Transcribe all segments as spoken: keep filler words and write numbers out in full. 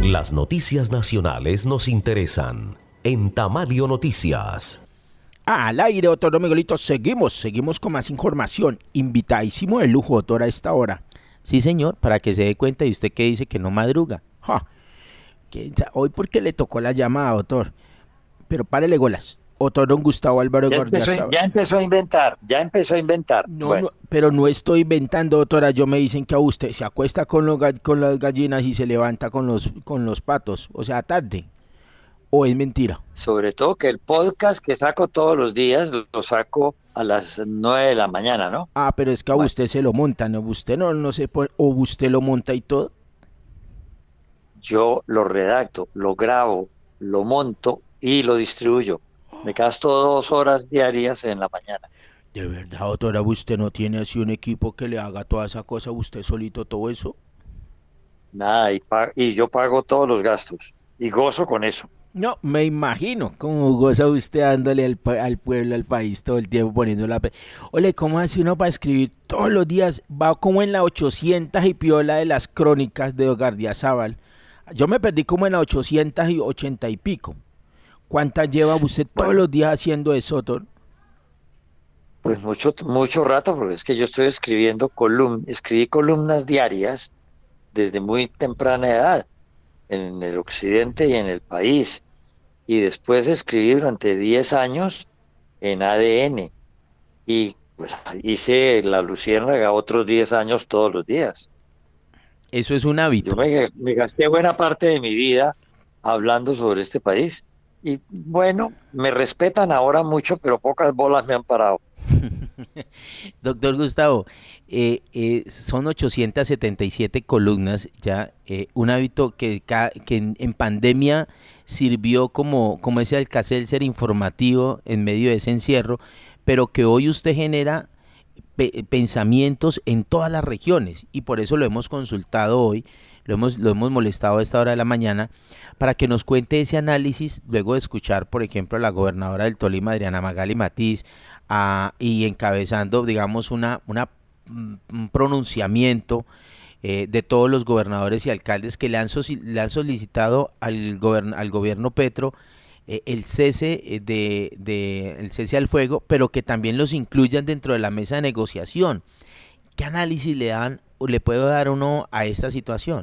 Las noticias nacionales nos interesan. En Tamalio Noticias. Al aire, doctor Miguelito, seguimos, seguimos con más información. Invitadísimo de lujo, doctor, a esta hora. Sí, señor, para que se dé cuenta. ¿Y usted qué dice que no madruga? Ja, que, hoy porque le tocó la llamada, doctor. Pero párele golas. Doctor don Gustavo Álvaro ya empezó, Gordiazabal. ya empezó a inventar, ya empezó a inventar. No, bueno. no, pero no estoy inventando, doctora. Yo me dicen que a usted se acuesta con, los, con las gallinas y se levanta con los, con los patos. O sea, tarde. ¿O es mentira? Sobre todo que el podcast que saco todos los días lo saco a las nueve de la mañana, ¿no? Ah, pero es que a bueno. usted se lo monta, ¿no? Usted no, no se pone, o usted lo monta y todo. Yo lo redacto, lo grabo, lo monto y lo distribuyo. Me gasto dos horas diarias en la mañana. De verdad, doctora, ¿usted no tiene así un equipo que le haga toda esa cosa, usted solito todo eso? Nada, y, y yo pago todos los gastos y gozo con eso. No, me imagino cómo goza usted dándole al, al pueblo, al país, todo el tiempo poniendo la... Pe... Ole, ¿cómo hace uno para escribir todos los días? Va como en la ochocientas y piola de las crónicas de Gordiazabal. Yo me perdí como en la ochocientas y ochenta y pico. ¿Cuántas lleva usted todos bueno, los días haciendo eso, doctor? Pues mucho, mucho rato, porque es que yo estoy escribiendo columnas, escribí columnas diarias desde muy temprana edad, en el occidente y en el país. Y después escribí durante diez años en A D N. Y pues, hice La Luciérnaga otros diez años todos los días. Eso es un hábito. Yo me, me gasté buena parte de mi vida hablando sobre este país. Y bueno, me respetan ahora mucho, pero pocas bolas me han parado. Doctor Gustavo, eh, eh, son ochocientas setenta y siete columnas ya, eh, un hábito que, que en, en pandemia sirvió como, como ese Alka-Seltzer informativo en medio de ese encierro, pero que hoy usted genera pe- pensamientos en todas las regiones y por eso lo hemos consultado hoy, lo hemos, lo hemos molestado a esta hora de la mañana, para que nos cuente ese análisis, luego de escuchar, por ejemplo, a la gobernadora del Tolima, Adriana Magali Matiz, a, y encabezando, digamos, una, una un pronunciamiento eh, de todos los gobernadores y alcaldes que le han, so, le han solicitado al, gobern, al gobierno Petro eh, el cese de, de el cese al fuego, pero que también los incluyan dentro de la mesa de negociación. ¿Qué análisis le dan o le puedo dar uno a esta situación?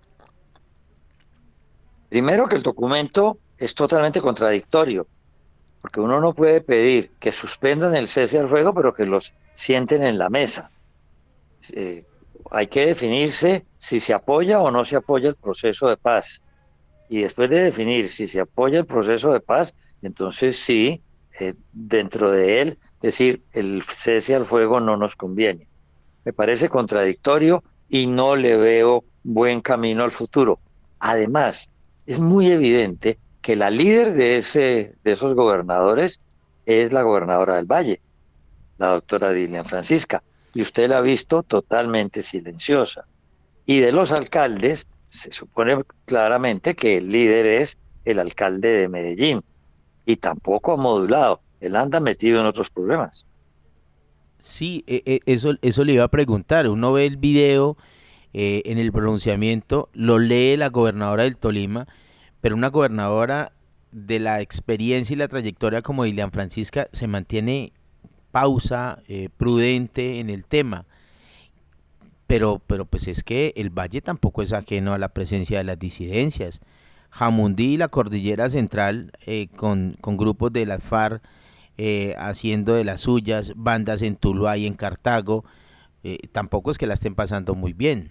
Primero que el documento es totalmente contradictorio, porque uno no puede pedir que suspendan el cese al fuego, pero que los sienten en la mesa. Eh, hay que definirse si se apoya o no se apoya el proceso de paz. Y después de definir si se apoya el proceso de paz, entonces sí, eh, dentro de él, decir el cese al fuego no nos conviene. Me parece contradictorio y no le veo buen camino al futuro. Además, es muy evidente que la líder de, ese, de esos gobernadores es la gobernadora del Valle, la doctora Dilian Francisca, y usted la ha visto totalmente silenciosa. Y de los alcaldes, se supone claramente que el líder es el alcalde de Medellín, y tampoco ha modulado, él anda metido en otros problemas. Sí, eh, eso, eso le iba a preguntar, uno ve el video eh, en el pronunciamiento, lo lee la gobernadora del Tolima, pero una gobernadora de la experiencia y la trayectoria como Dilian Francisca se mantiene pausa, eh, prudente en el tema, pero, pero pues es que el Valle tampoco es ajeno a la presencia de las disidencias. Jamundí y la Cordillera Central eh, con, con grupos de las FARC eh, haciendo de las suyas, bandas en Tuluá y en Cartago, eh, tampoco es que la estén pasando muy bien.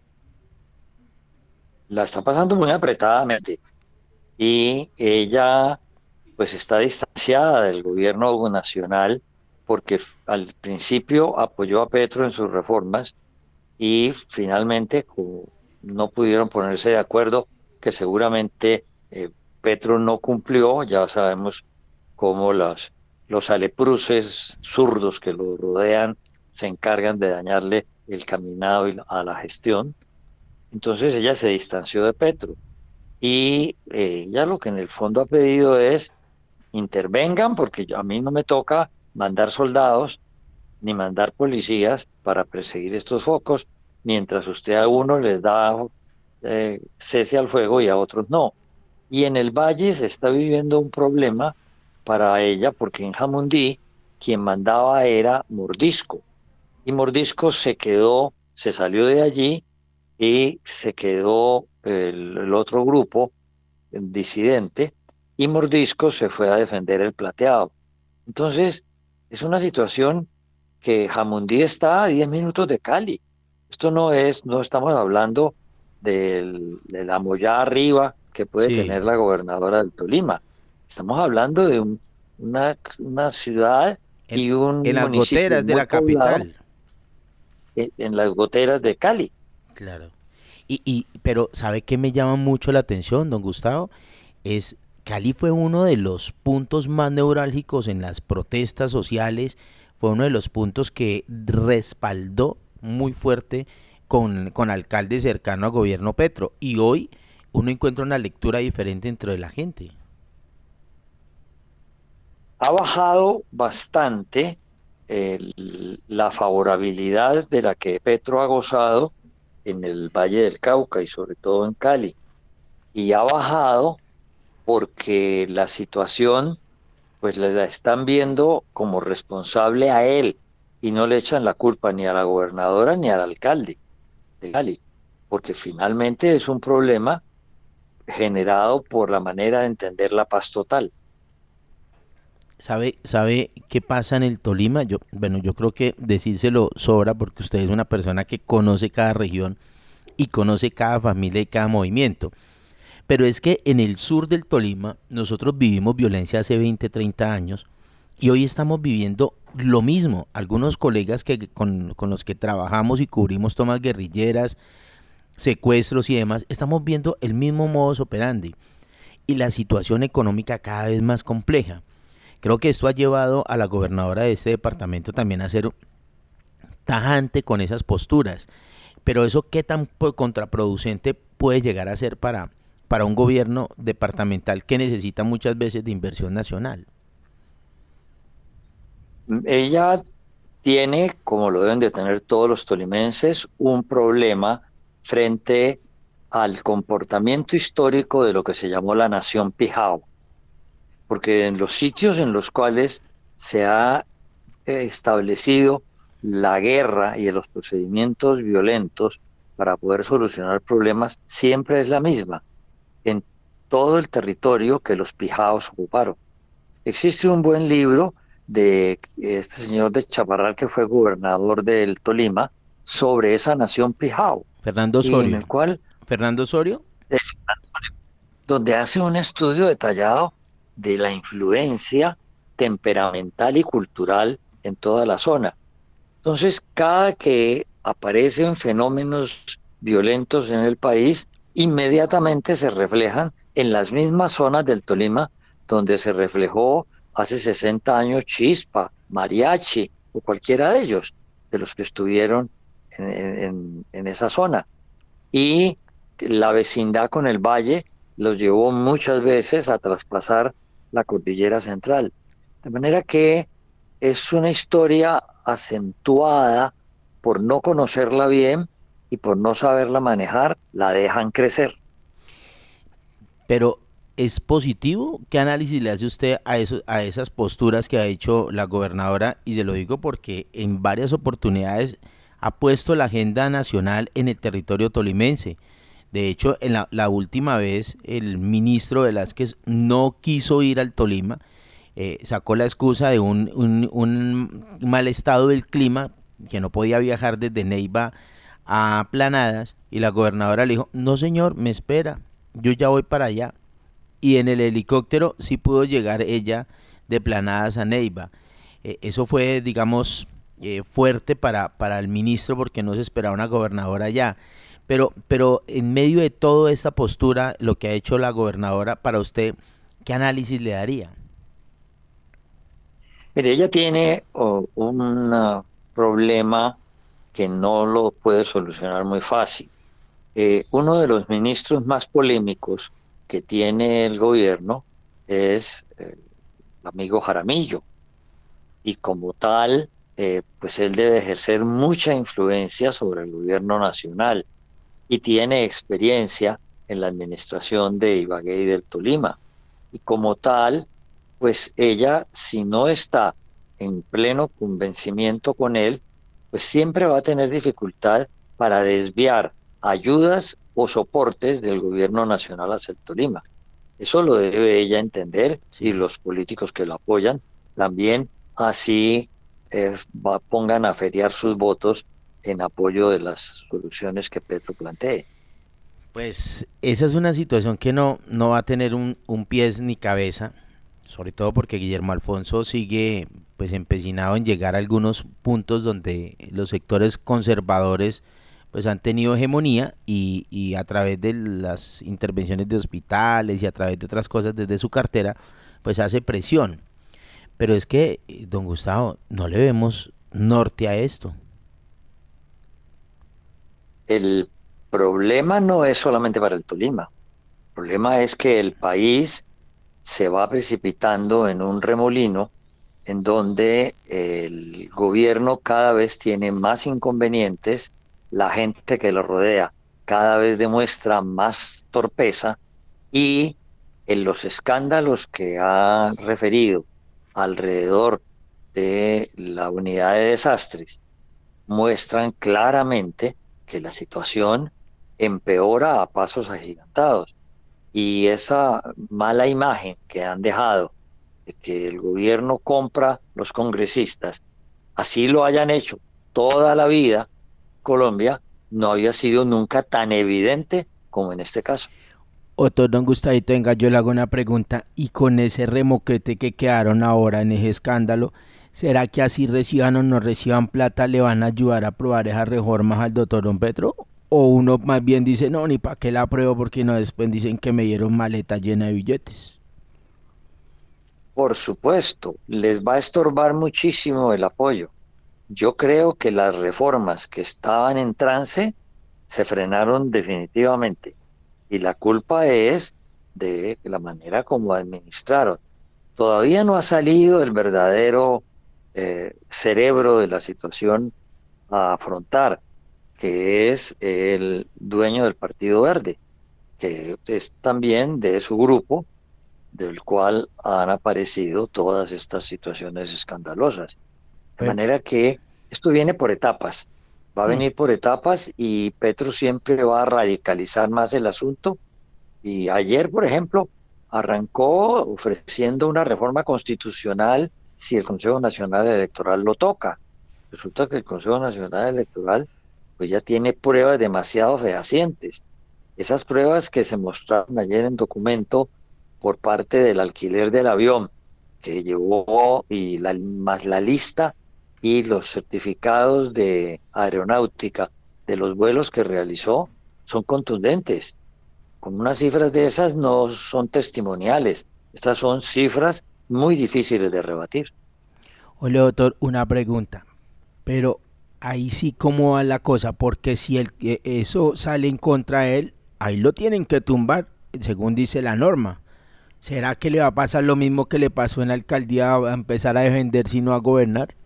La está pasando muy apretadamente y ella pues está distanciada del gobierno nacional porque al principio apoyó a Petro en sus reformas y finalmente como no pudieron ponerse de acuerdo, que seguramente eh, Petro no cumplió, ya sabemos cómo los, los alepruces zurdos que lo rodean se encargan de dañarle el caminado y a la gestión. Entonces ella se distanció de Petro y eh, ella lo que en el fondo ha pedido es intervengan porque a mí no me toca mandar soldados ni mandar policías para perseguir estos focos, mientras usted a uno les da eh, cese al fuego y a otros no. Y en el Valle se está viviendo un problema para ella porque en Jamundí quien mandaba era Mordisco. Y Mordisco se quedó, se salió de allí y se quedó el, el otro grupo el disidente y Mordisco se fue a defender el plateado. Entonces, es una situación que Jamundí está a diez minutos de Cali. Esto no es, no estamos hablando del, de la mollada arriba que puede Sí, tener la gobernadora del Tolima. Estamos hablando de un- una, una ciudad en, y en un las municipio goteras de muy la poblado capital. en, en las goteras de Cali. Claro. Y, y, pero ¿sabe qué me llama mucho la atención, don Gustavo? Es Cali fue uno de los puntos más neurálgicos en las protestas sociales, fue uno de los puntos que respaldó muy fuerte con, con alcaldes cercanos al gobierno Petro. Y hoy uno encuentra una lectura diferente dentro de la gente. Ha bajado bastante el- la favorabilidad de la que Petro ha gozado en el Valle del Cauca y sobre todo en Cali. Y ha bajado porque la situación, pues la la están viendo como responsable a él y no le echan la culpa ni a la gobernadora ni al alcalde de Cali, porque finalmente es un problema generado por la manera de entender la paz total. ¿Sabe, sabe qué pasa en el Tolima? Yo, bueno, yo creo que decírselo sobra porque usted es una persona que conoce cada región y conoce cada familia y cada movimiento. Pero es que en el sur del Tolima nosotros vivimos violencia hace veinte, treinta años y hoy estamos viviendo lo mismo. Algunos colegas que con, con los que trabajamos y cubrimos tomas guerrilleras, secuestros y demás, estamos viendo el mismo modus operandi y la situación económica cada vez más compleja. Creo que esto ha llevado a la gobernadora de este departamento también a ser tajante con esas posturas. Pero eso qué tan pues, contraproducente puede llegar a ser para, para un gobierno departamental que necesita muchas veces de inversión nacional. Ella tiene, como lo deben de tener todos los tolimenses, un problema frente al comportamiento histórico de lo que se llamó la nación Pijao, porque en los sitios en los cuales se ha eh, establecido la guerra y los procedimientos violentos para poder solucionar problemas, siempre es la misma, en todo el territorio que los Pijaos ocuparon. Existe un buen libro de este señor de Chaparral que fue gobernador del Tolima sobre esa nación Pijao Fernando y en Osorio. el cual Fernando Osorio. es donde hace un estudio detallado de la influencia temperamental y cultural en toda la zona. Entonces, cada que aparecen fenómenos violentos en el país, inmediatamente se reflejan en las mismas zonas del Tolima donde se reflejó hace sesenta años Chispa, Mariachi o cualquiera de ellos, de los que estuvieron en, en, en esa zona. Y la vecindad con el valle los llevó muchas veces a traspasar la cordillera central. De manera que es una historia acentuada por no conocerla bien y por no saberla manejar, la dejan crecer. Pero ¿es positivo? ¿Qué análisis le hace usted a, eso, a esas posturas que ha hecho la gobernadora? Y se lo digo porque en varias oportunidades ha puesto la agenda nacional en el territorio tolimense. De hecho, en la, la última vez el ministro Velázquez no quiso ir al Tolima, eh, sacó la excusa de un, un, un mal estado del clima, que no podía viajar desde Neiva a Planadas, y la gobernadora le dijo, no señor, me espera, yo ya voy para allá. Y en el helicóptero sí pudo llegar ella de Planadas a Neiva. Eh, eso fue, digamos, eh, fuerte para, para el ministro porque no se esperaba una gobernadora allá. Pero, pero en medio de toda esta postura, lo que ha hecho la gobernadora, para usted, ¿qué análisis le daría? Mire, ella tiene oh, un uh, problema que no lo puede solucionar muy fácil. Eh, uno de los ministros más polémicos que tiene el gobierno es eh, el amigo Jaramillo, y como tal, eh, pues él debe ejercer mucha influencia sobre el gobierno nacional. y tiene experiencia en la administración de Ibagué y del Tolima. Y como tal, pues ella, si no está en pleno convencimiento con él, pues siempre va a tener dificultad para desviar ayudas o soportes del gobierno nacional hacia el Tolima. Eso lo debe ella entender Sí. y los políticos que lo apoyan también, así eh, va- pongan a feriar sus votos en apoyo de las soluciones que Petro plantee. Pues esa es una situación que no, no va a tener un, un pies ni cabeza, sobre todo porque Guillermo Alfonso sigue pues empecinado en llegar a algunos puntos donde los sectores conservadores pues han tenido hegemonía y, y a través de las intervenciones de hospitales y a través de otras cosas desde su cartera pues hace presión. Pero es que, eh, don Gustavo, no le vemos norte a esto. El problema no es solamente para el Tolima, el problema es que el país se va precipitando en un remolino en donde el gobierno cada vez tiene más inconvenientes, la gente que lo rodea cada vez demuestra más torpeza y en los escándalos que ha referido alrededor de la unidad de desastres muestran claramente que la situación empeora a pasos agigantados y esa mala imagen que han dejado de que el gobierno compra los congresistas, así lo hayan hecho toda la vida, Colombia no había sido nunca tan evidente como en este caso. Otro don Gustavito, venga, yo le hago una pregunta. Y con ese remoquete que quedaron ahora en ese escándalo, ¿será que así reciban o no reciban plata le van a ayudar a aprobar esas reformas al doctor Don Petro? O uno más bien dice, no, ni para qué la apruebo porque no después dicen que me dieron maleta llena de billetes. Por supuesto, les va a estorbar muchísimo el apoyo. Yo creo que las reformas que estaban en trance se frenaron definitivamente y la culpa es de la manera como administraron. Todavía no ha salido el verdadero eh, cerebro de la situación a afrontar, que es el dueño del Partido Verde, que es también de su grupo, del cual han aparecido todas estas situaciones escandalosas. De Pero, manera que esto viene por etapas, va a hmm, venir por etapas y Petro siempre va a radicalizar más el asunto. Y ayer, por ejemplo, arrancó ofreciendo una reforma constitucional si el Consejo Nacional Electoral lo toca. Resulta que el Consejo Nacional Electoral pues ya tiene pruebas demasiado fehacientes. Esas pruebas que se mostraron ayer en documento por parte del alquiler del avión que llevó y la, más la lista y los certificados de aeronáutica de los vuelos que realizó son contundentes. Con unas cifras de esas no son testimoniales, estas son cifras muy difíciles de rebatir. ole doctor, una pregunta. Pero ahí sí cómo va la cosa, porque si el, eh, eso sale en contra de él, ahí lo tienen que tumbar, según dice la norma. ¿Será que le va a pasar lo mismo que le pasó en la alcaldía a empezar a defender sino a gobernar?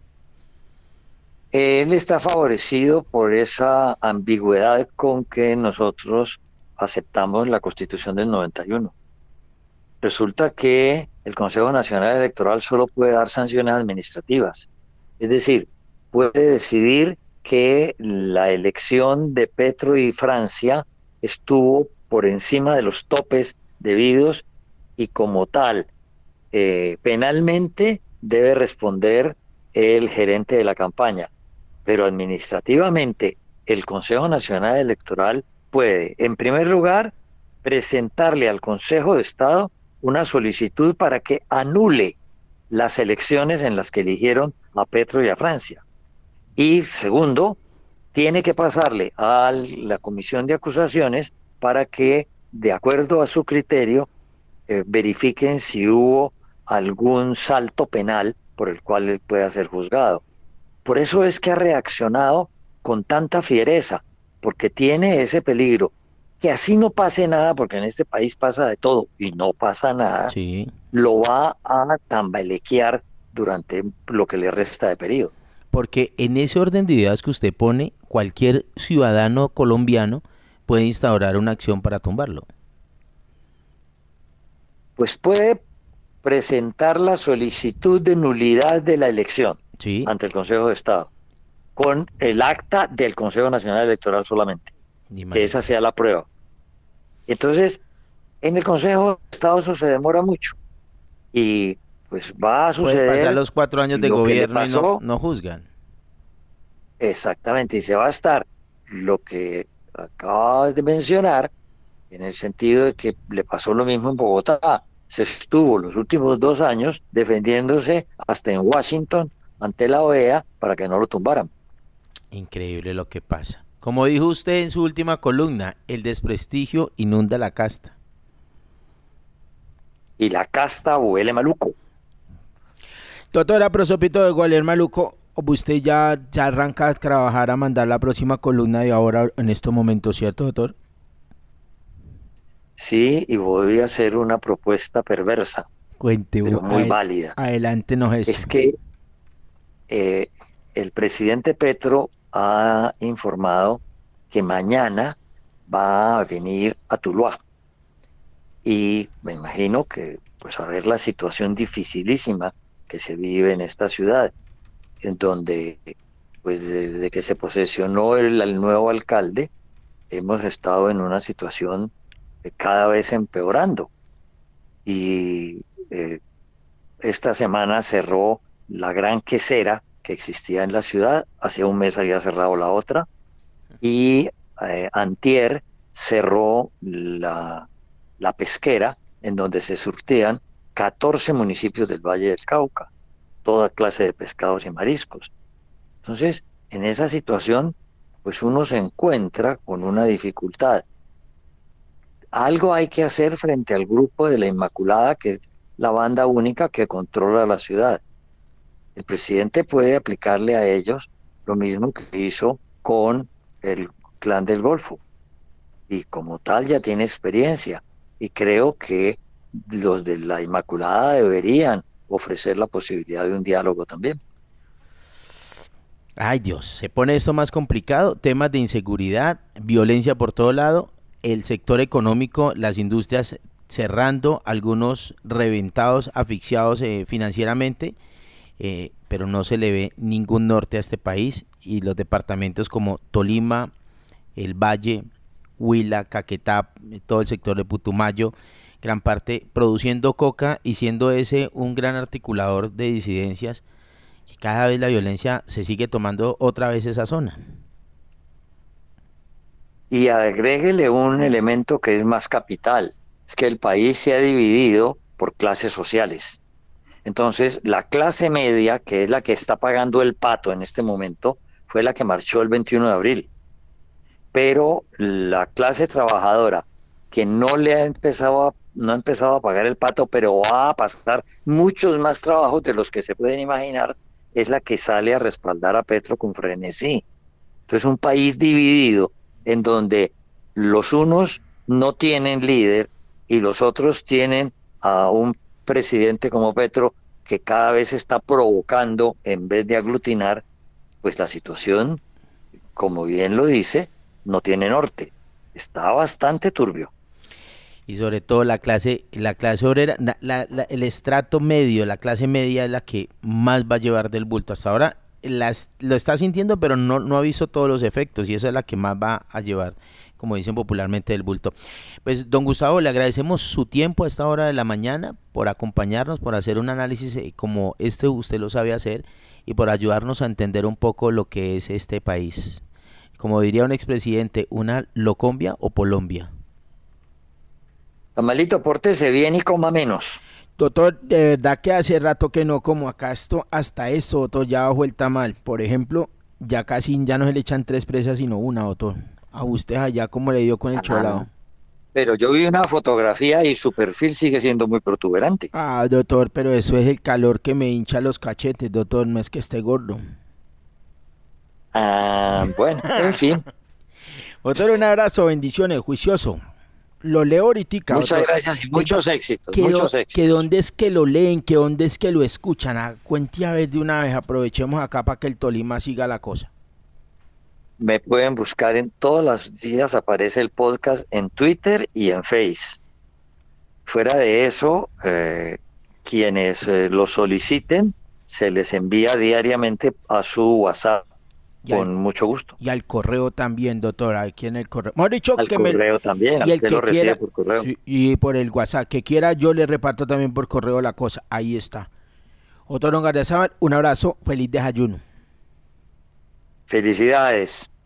Él está favorecido por esa ambigüedad con que nosotros aceptamos la Constitución del noventa y uno. Resulta que el Consejo Nacional Electoral solo puede dar sanciones administrativas, es decir, puede decidir que la elección de Petro y Francia estuvo por encima de los topes debidos y como tal, eh, penalmente debe responder el gerente de la campaña, pero administrativamente el Consejo Nacional Electoral puede, en primer lugar, presentarle al Consejo de Estado una solicitud para que anule las elecciones en las que eligieron a Petro y a Francia. Y segundo, tiene que pasarle a la Comisión de Acusaciones para que, de acuerdo a su criterio, eh, verifiquen si hubo algún salto penal por el cual él pueda ser juzgado. Por eso es que ha reaccionado con tanta fiereza, porque tiene ese peligro, que así no pase nada, porque en este país pasa de todo y no pasa nada, Sí. lo va a tambalequear durante lo que le resta de periodo. Porque en ese orden de ideas que usted pone, cualquier ciudadano colombiano puede instaurar una acción para tumbarlo. Pues puede presentar la solicitud de nulidad de la elección Sí. ante el Consejo de Estado, con el acta del Consejo Nacional Electoral solamente, que esa sea la prueba. Entonces, en el Consejo de Estado eso se demora mucho, y pues va a suceder. Pueden pasar los cuatro años de lo que le gobierno y pasó. no, no juzgan. Exactamente, y se va a estar lo que acabas de mencionar, en el sentido de que le pasó lo mismo en Bogotá. Se estuvo los últimos dos años defendiéndose hasta en Washington ante la O E A para que no lo tumbaran. Increíble lo que pasa. Como dijo usted en su última columna, el desprestigio inunda la casta. Y la casta huele maluco. Doctora Prosopito de Gualier Maluco, usted ya, ya arranca a trabajar a mandar la próxima columna de ahora en estos momentos, ¿cierto, doctor? Sí, y voy a hacer una propuesta perversa, Cuente, pero muy ad- válida. adelántenos eso. Es que eh, el presidente Petro ha informado que mañana va a venir a Tuluá. Y me imagino que, pues, a ver la situación dificilísima que se vive en esta ciudad, en donde, pues, desde que se posesionó el, el nuevo alcalde, hemos estado en una situación eh, cada vez empeorando. Y eh, esta semana cerró la gran quesera que existía en la ciudad, hace un mes había cerrado la otra, y eh, antier cerró la, la pesquera, en donde se surtían catorce municipios del Valle del Cauca, toda clase de pescados y mariscos. Entonces, en esa situación, pues uno se encuentra con una dificultad. Algo hay que hacer frente al grupo de la Inmaculada, que es la banda única que controla la ciudad. El presidente puede aplicarle a ellos lo mismo que hizo con el Clan del Golfo. Y como tal ya tiene experiencia. Y creo que los de la Inmaculada deberían ofrecer la posibilidad de un diálogo también. Ay Dios, se pone esto más complicado, temas de inseguridad, violencia por todo lado, el sector económico, las industrias cerrando, algunos reventados, asfixiados eh, financieramente, eh, pero no se le ve ningún norte a este país, y los departamentos como Tolima, el Valle, Huila, Caquetá, todo el sector de Putumayo, gran parte produciendo coca y siendo ese un gran articulador de disidencias. Y cada vez la violencia se sigue tomando otra vez esa zona. Y agréguele un elemento que es más capital, es que el país se ha dividido por clases sociales. Entonces, la clase media, que es la que está pagando el pato en este momento, fue la que marchó el veintiuno de abril. Pero la clase trabajadora, que no le ha empezado a, no ha empezado a pagar el pato, pero va a pasar muchos más trabajos de los que se pueden imaginar, es la que sale a respaldar a Petro con frenesí. Entonces, un país dividido en donde los unos no tienen líder y los otros tienen a un presidente como Petro que cada vez está provocando en vez de aglutinar, pues la situación, como bien lo dice, no tiene norte. Está bastante turbio. Y sobre todo la clase, la clase obrera, la, la, la, el estrato medio, la clase media es la que más va a llevar del bulto. Hasta ahora las, lo está sintiendo, pero no, no ha visto todos los efectos, y esa es la que más va a llevar, como dicen popularmente, del bulto. Pues don Gustavo, le agradecemos su tiempo a esta hora de la mañana por acompañarnos, por hacer un análisis eh, como este usted lo sabe hacer, y por ayudarnos a entender un poco lo que es este país. Como diría un expresidente, ¿una Locombia o Colombia? Tamalito, pórtese bien y coma menos. Doctor, de verdad que hace rato que no como acá esto, hasta eso, doctor, ya bajo el tamal. Por ejemplo, ya casi ya no se le echan tres presas, sino una, doctor. A usted allá como le dio con el Ah, cholado. Pero yo vi una fotografía y su perfil sigue siendo muy protuberante. Ah, doctor, pero eso es el calor que me hincha los cachetes, doctor, no es que esté gordo. Ah, bueno, en fin. Doctor, un abrazo, bendiciones, juicioso. Lo leo ahorita. Muchas doctor. gracias y muchos éxitos, que, muchos do, éxitos. que dónde es que lo leen, que dónde es que lo escuchan. Ah, cuente a ver de una vez, aprovechemos acá para que el Tolima siga la cosa. me pueden buscar en todos los días, aparece el podcast en Twitter y en Face. Fuera de eso, eh, quienes eh, lo soliciten, se les envía diariamente a su WhatsApp, Y al, con mucho gusto. y al correo también, doctor, aquí en el correo. Hemos dicho Al que me- correo también, y el usted que lo recibe quiera, por correo. sí, y por el WhatsApp, que quiera yo le reparto también por correo la cosa, ahí está. Doctor Ongarriazábal, un abrazo, feliz desayuno. Felicidades.